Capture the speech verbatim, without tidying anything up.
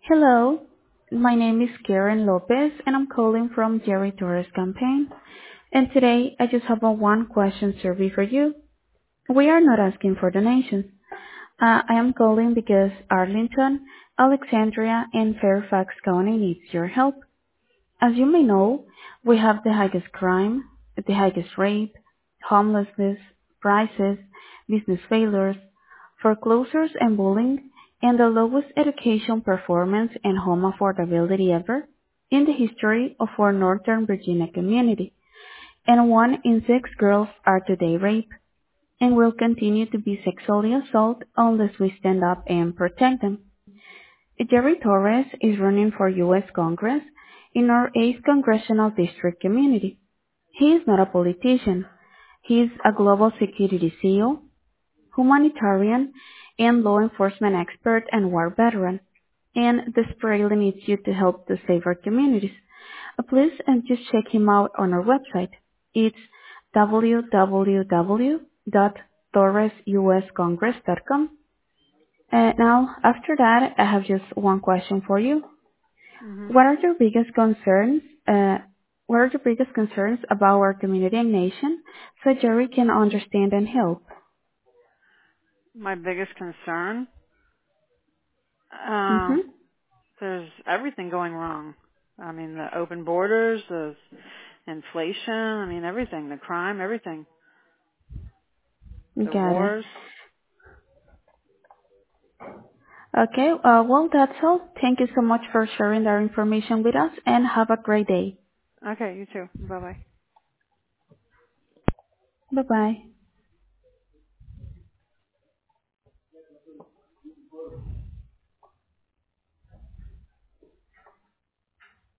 Hello, my name is Karen Lopez and I'm calling from Jerry Torres campaign. And today I just have a one question survey for you. We are not asking for donations. Uh, I am calling because Arlington, Alexandria, and Fairfax County needs your help. As you may know, we have the highest crime, the highest rape, homelessness, prices, business failures, foreclosures and bullying, and the lowest education performance and home affordability ever in the history of our Northern Virginia community. And one in six girls are today raped and will continue to be sexually assaulted unless we stand up and protect them. Jerry Torres is running for U S Congress in our eighth Congressional District community. He is not a politician. He is a global security C E O, humanitarian, and law enforcement expert and war veteran, and desperately needs you to help to save our communities. Uh, please and just check him out on our website. It's w w w dot torres u s congress dot com. Uh, now, after that, I have just one question for you. hmm What are your biggest concerns? Uh, what are your biggest concerns about our community and nation, so Jerry can understand and help? My biggest concern, uh, Mm-hmm. there's everything going wrong. I mean, the open borders, the inflation, I mean, everything, the crime, everything, the Got it. wars. Okay. Uh, well, that's all. Thank you so much for sharing that information with us, and have a great day. Okay, you too. Bye-bye. Bye bye.